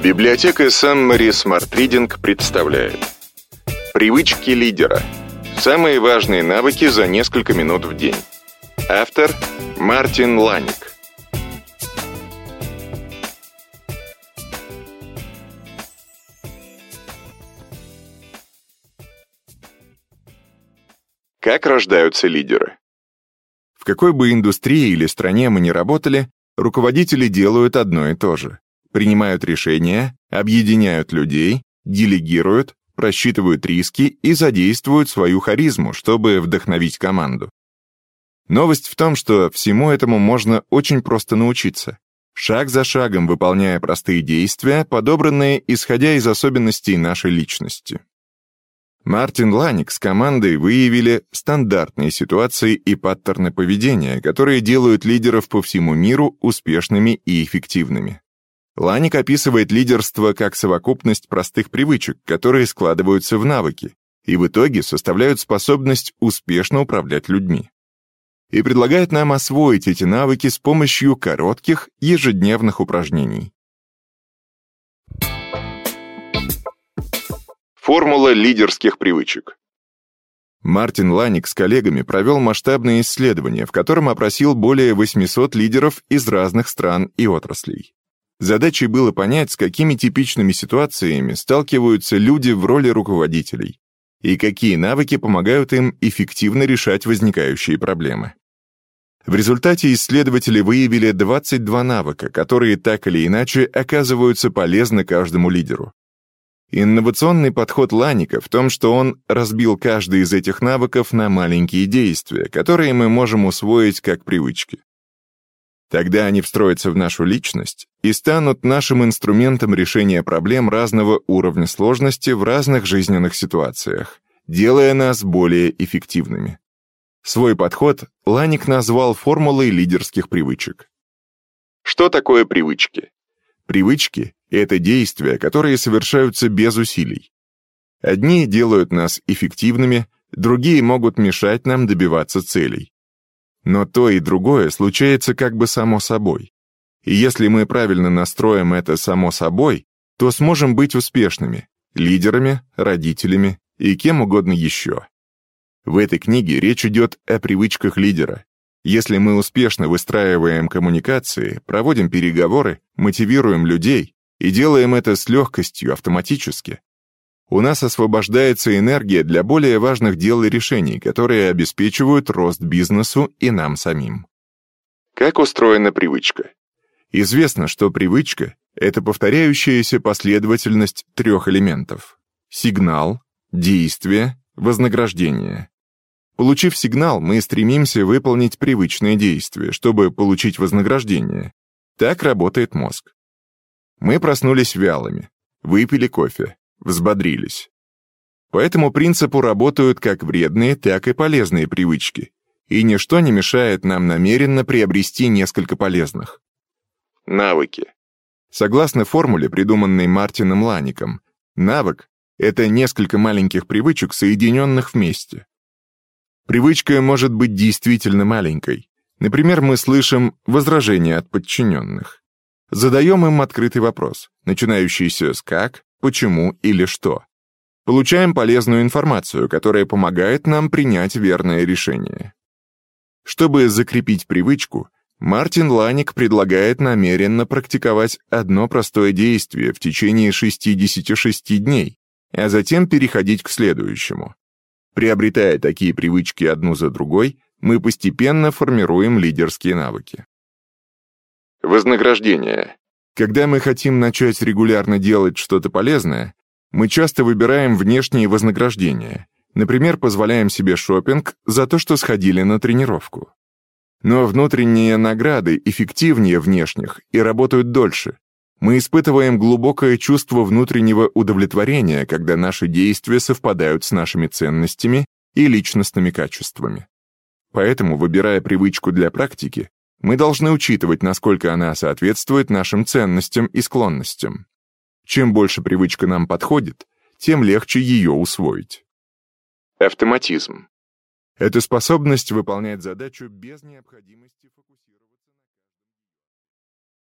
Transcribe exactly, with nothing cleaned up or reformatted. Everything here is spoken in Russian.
Библиотека Summary Smart Reading представляет Привычки лидера. Самые важные навыки за несколько минут в день. Автор Мартин Ланик. Как рождаются лидеры? В какой бы индустрии или стране мы ни работали, руководители делают одно и то же. Принимают решения, объединяют людей, делегируют, просчитывают риски и задействуют свою харизму, чтобы вдохновить команду. Новость в том, что всему этому можно очень просто научиться, шаг за шагом выполняя простые действия, подобранные исходя из особенностей нашей личности. Мартин Ланик с командой выявили стандартные ситуации и паттерны поведения, которые делают лидеров по всему миру успешными и эффективными. Ланик описывает лидерство как совокупность простых привычек, которые складываются в навыки и в итоге составляют способность успешно управлять людьми. И предлагает нам освоить эти навыки с помощью коротких ежедневных упражнений. Формула лидерских привычек. Мартин Ланик с коллегами провел масштабное исследование, в котором опросил более восьмисот лидеров из разных стран и отраслей. Задачей было понять, с какими типичными ситуациями сталкиваются люди в роли руководителей и какие навыки помогают им эффективно решать возникающие проблемы. В результате исследователи выявили двадцать два навыка, которые так или иначе оказываются полезны каждому лидеру. Инновационный подход Ланика в том, что он разбил каждый из этих навыков на маленькие действия, которые мы можем усвоить как привычки. Тогда они встроятся в нашу личность и станут нашим инструментом решения проблем разного уровня сложности в разных жизненных ситуациях, делая нас более эффективными. Свой подход Ланик назвал формулой лидерских привычек. Что такое привычки? Привычки — это действия, которые совершаются без усилий. Одни делают нас эффективными, другие могут мешать нам добиваться целей. Но то и другое случается как бы само собой. И если мы правильно настроим это само собой, то сможем быть успешными, лидерами, родителями и кем угодно еще. В этой книге речь идет о привычках лидера. Если мы успешно выстраиваем коммуникации, проводим переговоры, мотивируем людей и делаем это с легкостью, автоматически, у нас освобождается энергия для более важных дел и решений, которые обеспечивают рост бизнесу и нам самим. Как устроена привычка? Известно, что привычка — это повторяющаяся последовательность трех элементов: сигнал, действие, вознаграждение. Получив сигнал, мы стремимся выполнить привычное действие, чтобы получить вознаграждение. Так работает мозг. Мы проснулись вялыми, выпили кофе, взбодрились. По этому принципу работают как вредные, так и полезные привычки, и ничто не мешает нам намеренно приобрести несколько полезных. Навыки. Согласно формуле, придуманной Мартином Лаником, навык — это несколько маленьких привычек, соединенных вместе. Привычка может быть действительно маленькой. Например, мы слышим возражения от подчиненных. Задаем им открытый вопрос, начинающийся с «как», «почему» или «что». Получаем полезную информацию, которая помогает нам принять верное решение. Чтобы закрепить привычку, Мартин Ланик предлагает намеренно практиковать одно простое действие в течение шестидесяти шести дней, а затем переходить к следующему. Приобретая такие привычки одну за другой, мы постепенно формируем лидерские навыки. Вознаграждение. Когда мы хотим начать регулярно делать что-то полезное, мы часто выбираем внешние вознаграждения. Например, позволяем себе шопинг за то, что сходили на тренировку. Но внутренние награды эффективнее внешних и работают дольше. Мы испытываем глубокое чувство внутреннего удовлетворения, когда наши действия совпадают с нашими ценностями и личностными качествами. Поэтому, выбирая привычку для практики, мы должны учитывать, насколько она соответствует нашим ценностям и склонностям. Чем больше привычка нам подходит, тем легче ее усвоить. Автоматизм. Это способность выполнять задачу без необходимости фокусироваться.